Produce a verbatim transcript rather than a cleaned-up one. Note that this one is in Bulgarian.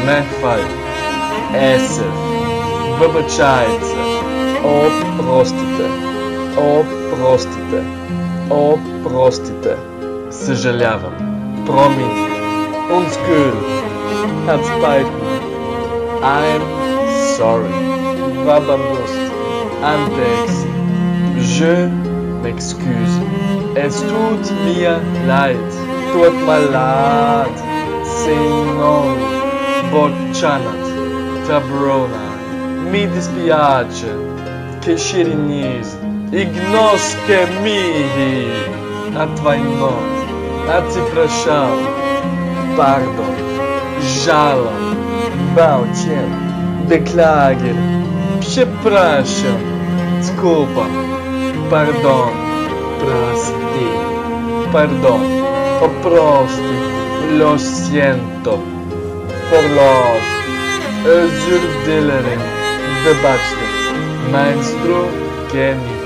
Не хвали. Есев. Вибачається. О, простите. О, простите. О, простите. Съжалявам. Промин. Undskyld. Het spijt me. I'm sorry. Vabandust. Anteeksi. Je m'excuse. Es tut mir leid. Tut mir leid. Sinon. Boccianat. Tabrona. Mi dispiace. Che scirinisi. Ignos che mihi. A твой ног. А ти прощал. Pardon. Жалом. Баучен. Beklager. Przepraszam. Skupa. Pardon. Прости. Pardon. Oprosti. Lo siento. Forlåt. Özür dilerim. Вибачте. Maestro Kenny.